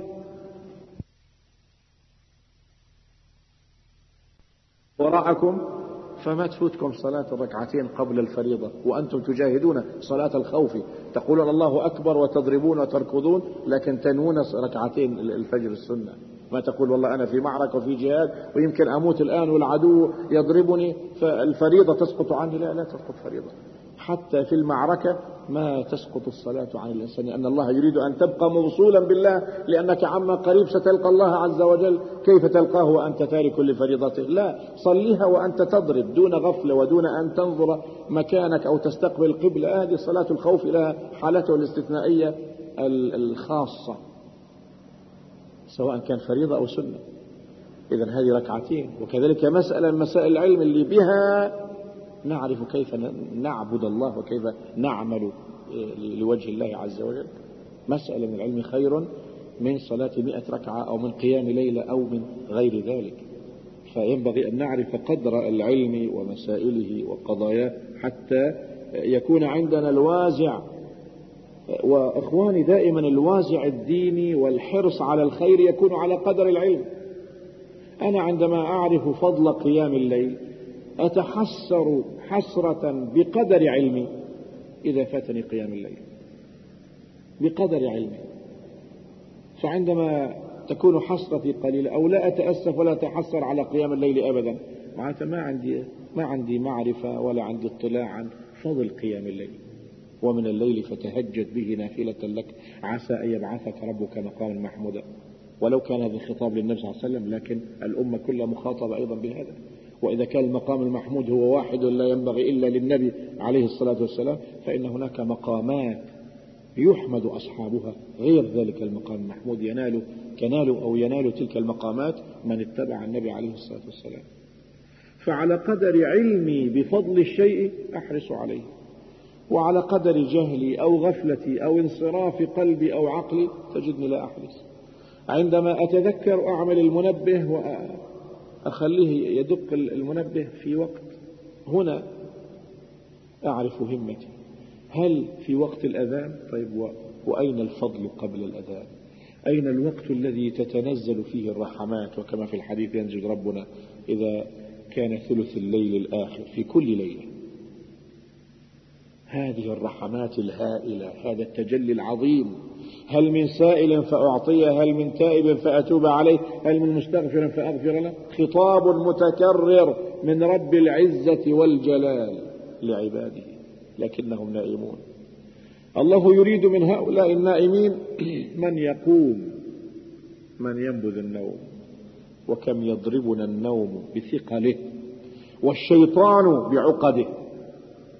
وراءكم، فما تفوتكم صلاة الركعتين قبل الفريضة وأنتم تجاهدون صلاة الخوف، تقولون الله أكبر وتضربون وتركضون، لكن تنوون ركعتين الفجر السنة. ما تقول والله أنا في معركة وفي جهاد ويمكن أموت الآن والعدو يضربني فالفريضة تسقط عني. لا لا تسقط فريضة، حتى في المعركة ما تسقط الصلاة عن الإنسان، لأن الله يريد أن تبقى موصولا بالله، لأنك عما قريب ستلقى الله عز وجل. كيف تلقاه وأنت تارك لفريضته؟ لا، صليها وأنت تضرب دون غفلة ودون أن تنظر مكانك أو تستقبل القبلة. هذه صلاة الخوف لها حالته الاستثنائية الخاصة، سواء كان فريضة أو سنة. إذن هذه ركعتين. وكذلك مسألة من مسائل العلم اللي بها نعرف كيف نعبد الله وكيف نعمل لوجه الله عز وجل. مسألة من العلم خير من صلاة مئة ركعة أو من قيام ليلة أو من غير ذلك. فينبغي أن نعرف قدر العلم ومسائله وقضاياه حتى يكون عندنا الوازع. وإخواني دائما الوازع الديني والحرص على الخير يكون على قدر العلم. أنا عندما أعرف فضل قيام الليل أتحسر حسرة بقدر علمي إذا فاتني قيام الليل، بقدر علمي. فعندما تكون حسرتي قليلة أو لا أتأسف ولا أتحسر على قيام الليل أبدا، معناتها ما عندي ما عندي معرفة ولا عندي اطلاع عن فضل قيام الليل. ومن الليل فتهجد به نافلة لك عسى أن يبعثك ربك مقاما محمودا. ولو كان هذا الخطاب للنبي صلى الله عليه وسلم، لكن الأمة كلها مخاطبة أيضا بهذا. وإذا كان المقام المحمود هو واحد لا ينبغي إلا للنبي عليه الصلاة والسلام، فإن هناك مقامات يحمد أصحابها غير ذلك المقام المحمود، ينال كنال أو ينال تلك المقامات من اتبع النبي عليه الصلاة والسلام. فعلى قدر علمي بفضل الشيء أحرص عليه، وعلى قدر جهلي أو غفلتي أو انصراف قلبي أو عقلي تجدني لا أحرص. عندما أتذكر أعمل المنبه وأخليه يدق المنبه في وقت، هنا أعرف همتي. هل في وقت الأذان؟ طيب وأين الفضل قبل الأذان؟ أين الوقت الذي تتنزل فيه الرحمات؟ وكما في الحديث ينزل ربنا إذا كان ثلث الليل الآخر في كل ليلة. هذه الرحمات الهائلة، هذا التجلي العظيم. هل من سائل فأعطيه، هل من تائب فأتوب عليه، هل من مستغفر فأغفر له. خطاب متكرر من رب العزة والجلال لعباده لكنهم نائمون. الله يريد من هؤلاء النائمين من يقوم، من ينبذ النوم. وكم يضربنا النوم بثقله والشيطان بعقده.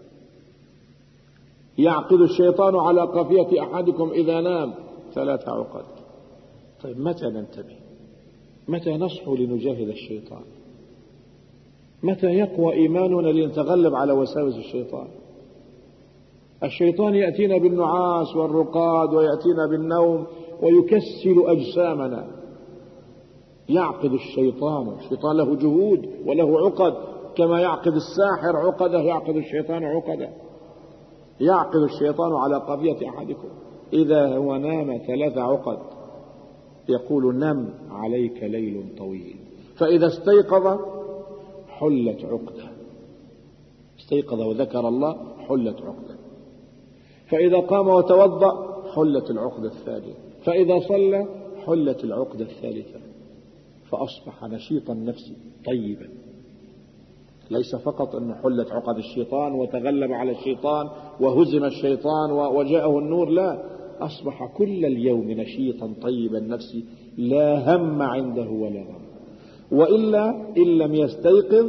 يعقد الشيطان على قافية أحدكم إذا نام ثلاث عقد. طيب متى ننتبه؟ متى نصحو لنجاهد الشيطان؟ متى يقوى إيماننا لنتغلب على وساوس الشيطان؟ الشيطان يأتينا بالنعاس والرقاد ويأتينا بالنوم ويكسل أجسامنا. يعقد الشيطان، الشيطان له جهود وله عقد، كما يعقد الساحر عقده يعقد الشيطان عقده. يعقد الشيطان على قافية أحدكم إذا هو نام ثلاث عقد، يقول نم عليك ليل طويل، فإذا استيقظ حلت عقده، استيقظ وذكر الله حلت عقده، فإذا قام وتوضأ حلت العقدة الثانية، فإذا صلى حلت العقدة الثالثة، فأصبح نشيطا نفسي طيبا. ليس فقط أنه حلت عقد الشيطان وتغلب على الشيطان وهزم الشيطان وجاءه النور، لا، أصبح كل اليوم نشيطا طيبا نفسي، لا هم عنده ولا غم. وإلا إن لم يستيقظ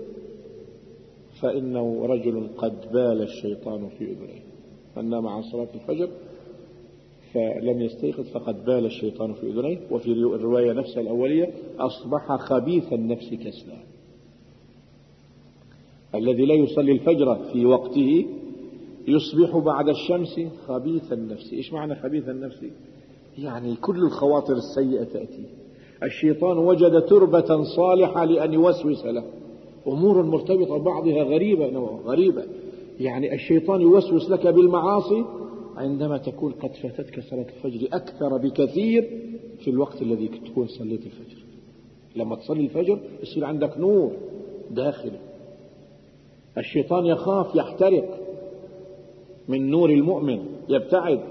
فإنه رجل قد بال الشيطان في أذنيه، من نام عن صلاة الفجر فلم يستيقظ فقد بال الشيطان في أذنيه. وفي الرواية نفسها الأولية أصبح خبيث النفس كسلا. الذي لا يصلي الفجر في وقته يصبح بعد الشمس خبيث النفس. إيش معنى خبيث النفس؟ يعني كل الخواطر السيئة تأتي. الشيطان وجد تربة صالحة لأن يوسوس له، أمور مرتبطة بعضها غريبة غريبة. يعني الشيطان يوسوس لك بالمعاصي عندما تكون قد فاتتك صلاة الفجر أكثر بكثير في الوقت الذي تكون صليت الفجر. لما تصلي الفجر يصير عندك نور داخلي. الشيطان يخاف يحترق من نور المؤمن، يبتعد.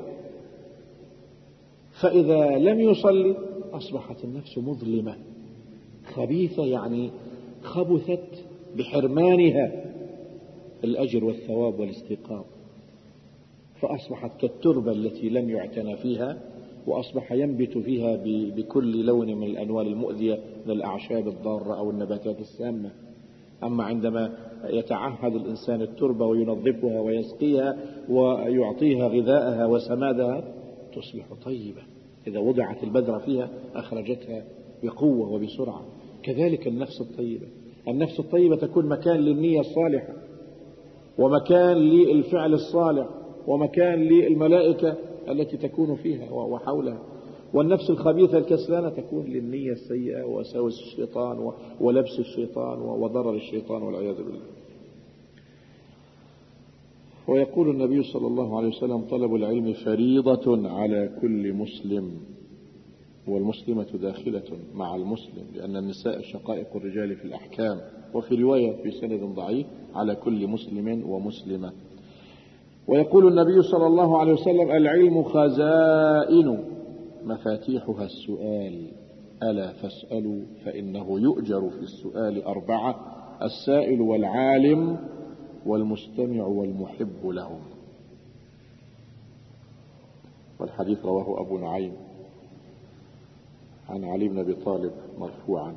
فإذا لم يصلي أصبحت النفس مظلمة خبيثة، يعني خبثت بحرمانها الأجر والثواب والاستيقاظ، فأصبحت كالتربة التي لم يعتنى فيها، وأصبح ينبت فيها بكل لون من الأنواع المؤذية من الأعشاب الضارة أو النباتات السامة. أما عندما يتعهد الإنسان التربة وينظفها ويسقيها ويعطيها غذاءها وسمادها تصبح طيبة. إذا وضعت البذرة فيها أخرجتها بقوة وبسرعة. كذلك النفس الطيبة، النفس الطيبة تكون مكان للنية الصالحة، ومكان للفعل الصالح، ومكان للملائكة التي تكون فيها وحولها. والنفس الخبيثة الكسلانة تكون للنية السيئة ووساوس الشيطان ولبس الشيطان وضرر الشيطان والعياذ بالله. ويقول النبي صلى الله عليه وسلم: طلب العلم فريضة على كل مسلم، والمسلمة داخلة مع المسلم، لأن النساء شقائق الرجال في الأحكام. وفي رواية في سند ضعيف: على كل مسلم ومسلمة. ويقول النبي صلى الله عليه وسلم: العلم خزائن مفاتيحها السؤال، ألا فاسألوا فإنه يؤجر في السؤال أربعة: السائل والعالم والمستمع والمحب لهم. والحديث رواه أبو نعيم عن علي بن أبي طالب مرفوعا: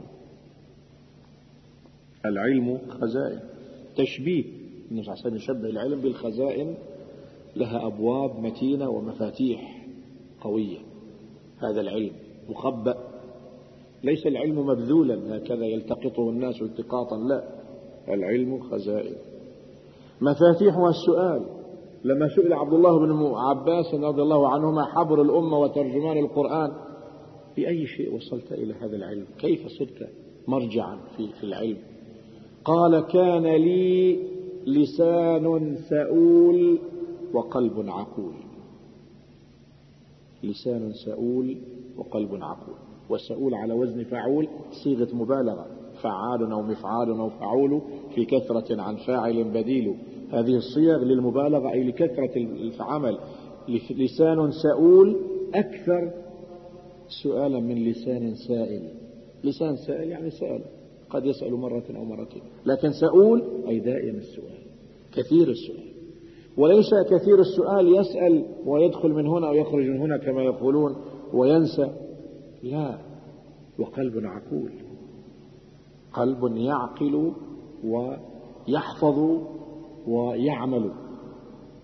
العلم خزائن. تشبيه، النبي صلى الله عليه وسلم يشبه العلم بالخزائن، لها أبواب متينة ومفاتيح قوية. هذا العلم مخبأ، ليس العلم مبذولا هكذا يلتقطه الناس التقاطا، لا، العلم خزائن مفاتيحها السؤال. لما سئل عبد الله بن عباس رضي الله عنهما حبر الأمة وترجمان القرآن: بأي شيء وصلت إلى هذا العلم؟ كيف صرت مرجعا في, في العلم؟ قال: كان لي لسان سؤول وقلب عقول. لسان سؤول وقلب عقول. والسؤول على وزن فعول، صيغة مبالغة، فعال أو مفعال أو فعول في كثرة عن فاعل بديل. هذه الصيغ للمبالغة أي لكثرة العمل. لسان سؤول أكثر سؤالا من لسان سائل. لسان سائل يعني سأل، قد يسأل مرة أو مرتين، لكن سؤول أي دائم السؤال، كثير السؤال. وليس كثير السؤال يسأل ويدخل من هنا ويخرج من هنا كما يقولون وينسى، لا. وقلب عقول، قلب يعقل ويحفظ ويعمل.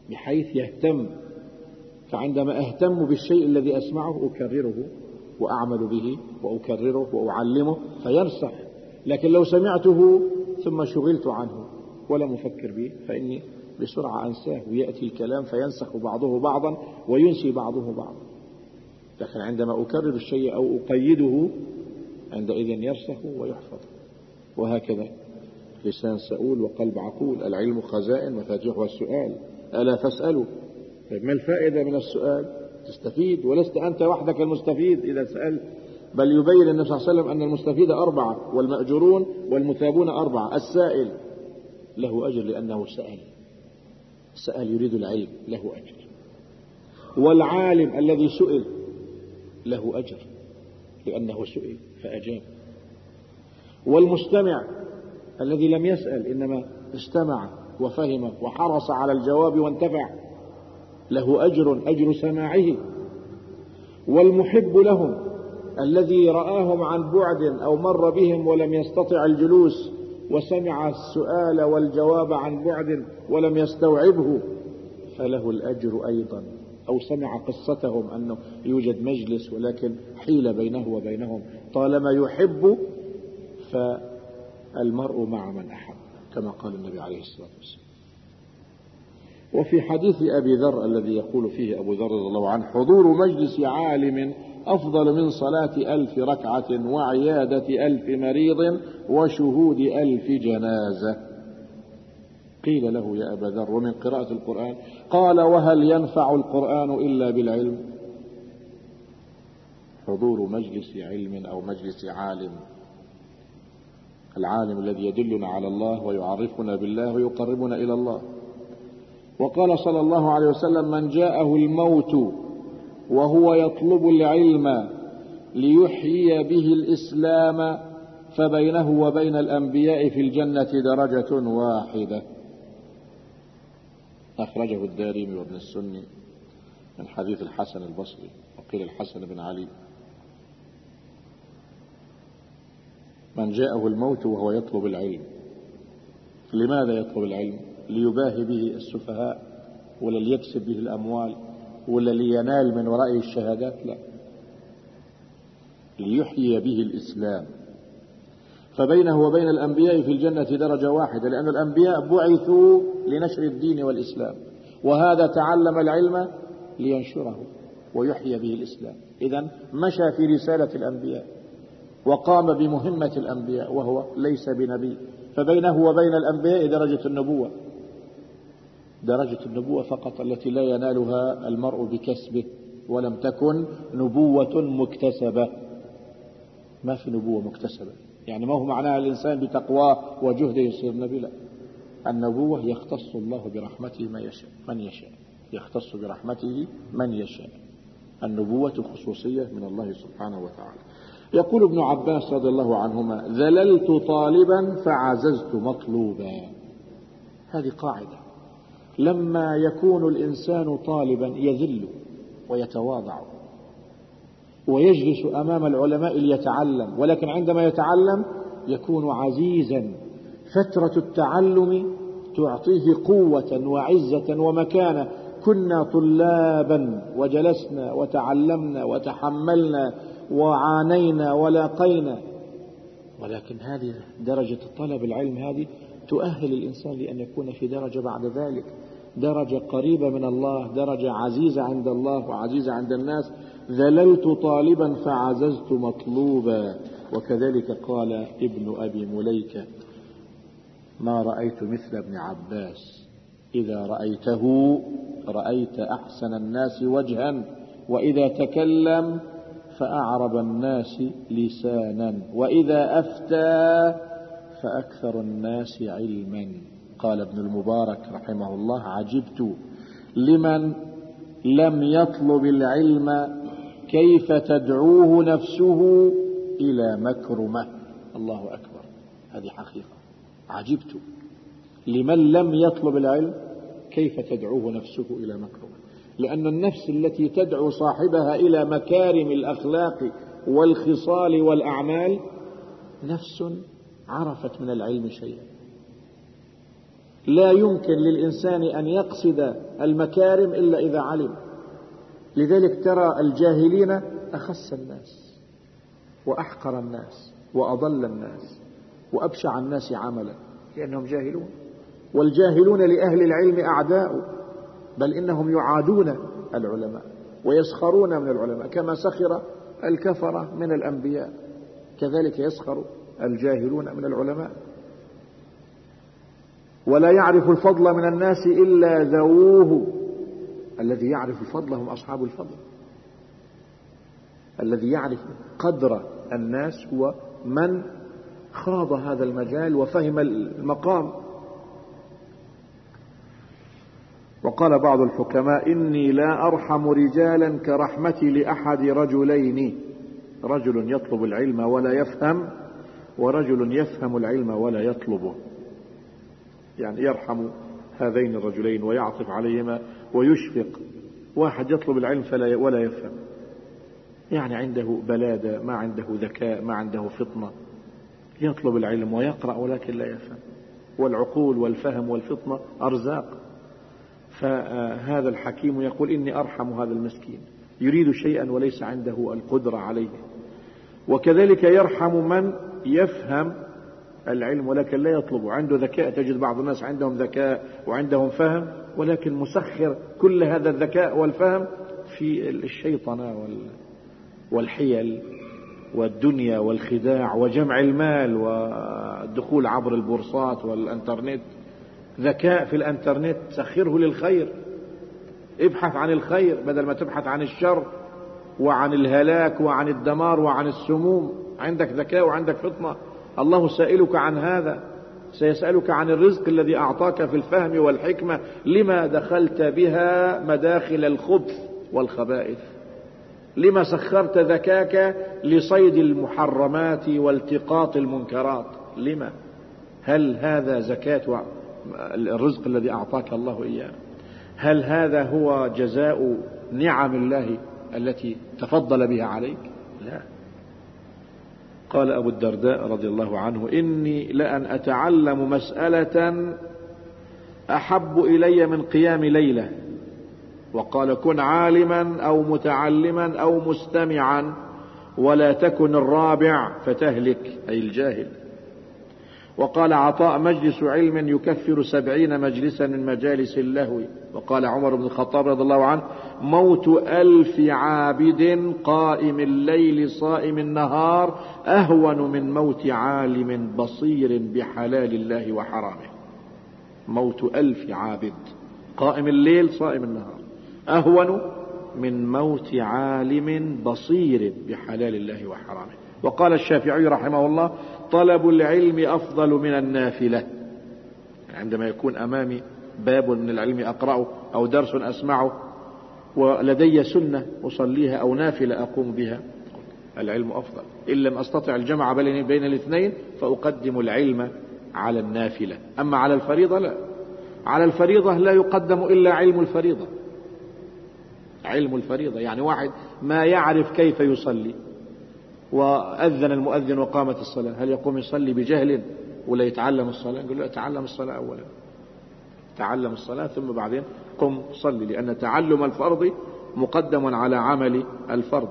بحيث يهتم. فعندما أهتم بالشيء الذي أسمعه أكرره وأعمل به وأكرره وأعلمه فيرسخ. لكن لو سمعته ثم شغلت عنه ولم أفكر به فإني بسرعة أنساه، ويأتي الكلام فينسخ بعضه بعضا وينسي بعضه بعضا. لكن عندما أكرر الشيء أو أقيده عندئذ يرسخ ويحفظ. وهكذا لسان سؤول وقلب عقول. العلم خزائن مفاتيحها السؤال، ألا فاسألوا. ما الفائدة من السؤال؟ تستفيد، ولست أنت وحدك المستفيد إذا سألت، بل يبين النبي صلى الله عليه وسلم أن المستفيد أربعة، والمأجورون والمثابون أربعة. السائل له أجر لأنه سأل، سأل يريد العلم له أجر. والعالم الذي سئل له أجر لأنه سئل فأجاب. والمستمع الذي لم يسأل إنما استمع وفهم وحرص على الجواب وانتفع له أجر، أجر سماعه. والمحب لهم الذي رآهم عن بعد أو مر بهم ولم يستطع الجلوس وسمع السؤال والجواب عن بعد ولم يستوعبه فله الأجر أيضا. أو سمع قصتهم أنه يوجد مجلس ولكن حيل بينه وبينهم. طالما يحب فالمرء مع من أحب كما قال النبي عليه الصلاة والسلام. وفي حديث أبي ذر الذي يقول فيه أبو ذر رضي الله عنه: حضور مجلس عالم أفضل من صلاة ألف ركعة وعيادة ألف مريض وشهود ألف جنازة. قيل له: يا أبا ذر، ومن قراءة القرآن؟ قال: وهل ينفع القرآن إلا بالعلم؟ حضور مجلس علم أو مجلس عالم، العالم الذي يدلنا على الله ويعرفنا بالله ويقربنا إلى الله. وقال صلى الله عليه وسلم: من جاءه الموت وهو يطلب العلم ليحيي به الإسلام فبينه وبين الأنبياء في الجنة درجة واحدة. أخرجه الدارمي وابن السني من حديث الحسن البصري، وقيل الحسن بن علي. من جاءه الموت وهو يطلب العلم. لماذا يطلب العلم؟ ليباهي به السفهاء، ولا ليكسب به الأموال، ولا لينال من ورائه الشهادات؟ لا، ليحيي به الإسلام فبينه وبين الأنبياء في الجنة درجة واحدة، لأن الأنبياء بعثوا لنشر الدين والإسلام، وهذا تعلم العلم لينشره ويحيي به الإسلام. إذن مشى في رسالة الأنبياء وقام بمهمة الأنبياء وهو ليس بنبي، فبينه وبين الأنبياء درجة النبوة، درجة النبوة فقط التي لا ينالها المرء بكسبه، ولم تكن نبوة مكتسبة. ما في نبوة مكتسبة، يعني ما هو معناها الإنسان بتقواه وجهده يصير نبي، لا. النبوة يختص الله برحمته ما يشاء من يشاء، يختص برحمته من يشاء. النبوة خصوصية من الله سبحانه وتعالى. يقول ابن عباس رضي الله عنهما: ذللت طالبا فعززت مطلوبا. هذه قاعدة، لما يكون الإنسان طالبا يذل ويتواضع ويجلس أمام العلماء ليتعلم، ولكن عندما يتعلم يكون عزيزا. فترة التعلم تعطيه قوة وعزة ومكانة. كنا طلابا وجلسنا وتعلمنا وتحملنا وعانينا ولاقينا، ولكن هذه درجة طلب العلم هذه تؤهل الإنسان لأن يكون في درجة بعد ذلك، درجة قريبة من الله، درجة عزيزة عند الله وعزيزة عند الناس. ذللت طالبا فعززت مطلوبا. وكذلك قال ابن أبي مليكة: ما رأيت مثل ابن عباس، إذا رأيته رأيت أحسن الناس وجها، وإذا تكلم فأعرب الناس لسانا، وإذا أفتى فأكثر الناس علما. قال ابن المبارك رحمه الله: عجبت لمن لم يطلب العلم كيف تدعوه نفسه إلى مكرمة. الله أكبر، هذه حقيقة. عجبت لمن لم يطلب العلم كيف تدعوه نفسه إلى مكرمة، لأن النفس التي تدعو صاحبها إلى مكارم الأخلاق والخصال والأعمال نفس عرفت من العلم شيئا، لا يمكن للإنسان أن يقصد المكارم إلا إذا علم. لذلك ترى الجاهلين أخس الناس وأحقر الناس وأضل الناس وأبشع الناس عملا، لأنهم جاهلون. والجاهلون لأهل العلم أعداء، بل إنهم يعادون العلماء ويسخرون من العلماء، كما سخر الكفرة من الأنبياء كذلك يسخر الجاهلون من العلماء. ولا يعرف الفضل من الناس إلا ذووه. الذي يعرف الفضل هم أصحاب الفضل. الذي يعرف قدر الناس هو من خاض هذا المجال وفهم المقام. وقال بعض الحكماء: إني لا أرحم رجالا كرحمتي لأحد رجلين، رجل يطلب العلم ولا يفهم، ورجل يفهم العلم ولا يطلبه. يعني يرحم هذين الرجلين ويعطف عليهما ويشفق. واحد يطلب العلم فلا ولا يفهم، يعني عنده بلادة، ما عنده ذكاء، ما عنده فطنة، يطلب العلم ويقرأ ولكن لا يفهم. والعقول والفهم والفطنة أرزاق. فهذا الحكيم يقول: إني أرحم هذا المسكين يريد شيئا وليس عنده القدرة عليه. وكذلك يرحم من يفهم العلم ولكن لا يطلبه، عنده ذكاء. تجد بعض الناس عندهم ذكاء وعندهم فهم، ولكن مسخر كل هذا الذكاء والفهم في الشيطنة والحيل والدنيا والخداع وجمع المال والدخول عبر البورصات والانترنت. ذكاء في الانترنت سخره للخير، ابحث عن الخير بدل ما تبحث عن الشر وعن الهلاك وعن الدمار وعن السموم. عندك ذكاء وعندك فطنة، الله سائلك عن هذا، سيسألك عن الرزق الذي أعطاك في الفهم والحكمة، لما دخلت بها مداخل الخبث والخبائث؟ لما سخرت ذكاك لصيد المحرمات والتقاط المنكرات؟ لما؟ هل هذا زكاة الرزق الذي أعطاك الله إياه؟ هل هذا هو جزاء نعم الله التي تفضل بها عليك؟ لا. قال أبو الدرداء رضي الله عنه: إني لأن أتعلم مسألة أحب إلي من قيام ليلة. وقال: كن عالما أو متعلما أو مستمعا ولا تكن الرابع فتهلك، أي الجاهل. وقال عطاء: مجلس علم يكفر سبعين مجلسا من مجالس اللهو. وقال عمر بن الخطاب رضي الله عنه: موت ألف عابد قائم الليل صائم النهار أهون من موت عالم بصير بحلال الله وحرامه. موت ألف عابد قائم الليل صائم النهار أهون من موت عالم بصير بحلال الله وحرامه. وقال الشافعي رحمه الله: طلب العلم أفضل من النافلة. عندما يكون أمامي باب من العلم أقرأه أو درس أسمعه ولدي سنة أصليها أو نافلة أقوم بها، العلم أفضل. إن لم أستطع الجمع بين الاثنين فأقدم العلم على النافلة. أما على الفريضة لا، على الفريضة لا يقدم إلا علم الفريضة. علم الفريضة يعني واحد ما يعرف كيف يصلي وأذن المؤذن وقامت الصلاة، هل يقوم يصلي بجهل ولا يتعلم الصلاة؟ نقول له: تعلم الصلاة أولا، تعلم الصلاة ثم بعدين قم صلي، لأن تعلم الفرض مقدم على عمل الفرض.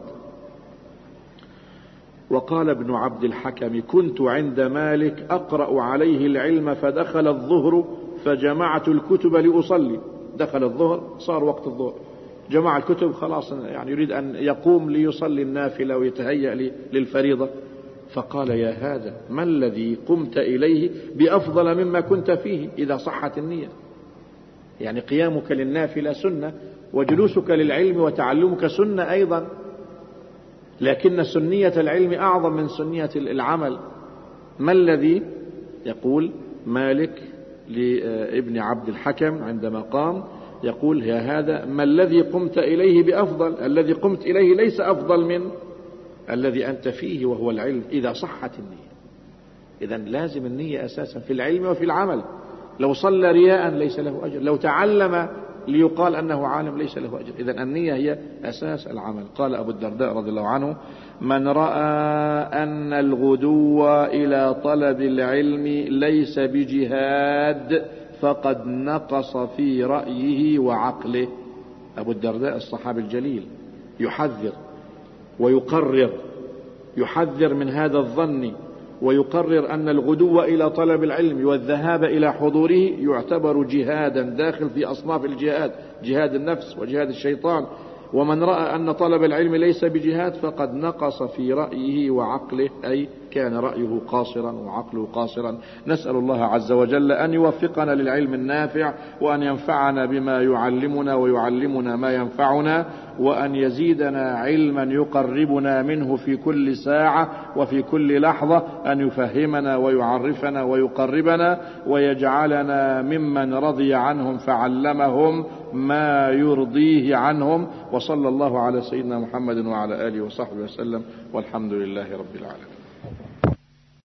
وقال ابن عبد الحكم: كنت عند مالك أقرأ عليه العلم فدخل الظهر فجمعت الكتب لأصلي. دخل الظهر صار وقت الظهر، جمع الكتب خلاص، يعني يريد أن يقوم ليصلي النافلة ويتهيأ للفريضة. فقال: يا هذا ما الذي قمت إليه بأفضل مما كنت فيه إذا صحت النية؟ يعني قيامك للنافلة سنة، وجلوسك للعلم وتعلمك سنة أيضا، لكن سنية العلم أعظم من سنية العمل. ما الذي يقول مالك لابن عبد الحكم عندما قام؟ يقول: يا هذا ما الذي قمت إليه بأفضل؟ الذي قمت إليه ليس أفضل من الذي أنت فيه وهو العلم إذا صحت النية. إذن لازم النية أساسا في العلم وفي العمل. لو صلى رياء ليس له أجر، لو تعلم ليقال أنه عالم ليس له أجر. إذن النية هي أساس العمل. قال أبو الدرداء رضي الله عنه: من رأى أن الغدو إلى طلب العلم ليس بجهاد فقد نقص في رأيه وعقله. أبو الدرداء الصحابي الجليل يحذر ويقرر، يحذر من هذا الظن، ويقرر أن الغدو إلى طلب العلم والذهاب إلى حضوره يعتبر جهادا داخل في أصناف الجهاد، جهاد النفس وجهاد الشيطان. ومن رأى أن طلب العلم ليس بجهاد فقد نقص في رأيه وعقله، أي كان رأيه قاصرا وعقله قاصرا. نسأل الله عز وجل أن يوفقنا للعلم النافع، وأن ينفعنا بما يعلمنا ويعلمنا ما ينفعنا، وأن يزيدنا علما يقربنا منه في كل ساعة وفي كل لحظة، أن يفهمنا ويعرفنا ويقربنا، ويجعلنا ممن رضي عنهم فعلمهم ما يرضيه عنهم. وصلى الله على سيدنا محمد وعلى آله وصحبه وسلم، والحمد لله رب العالمين.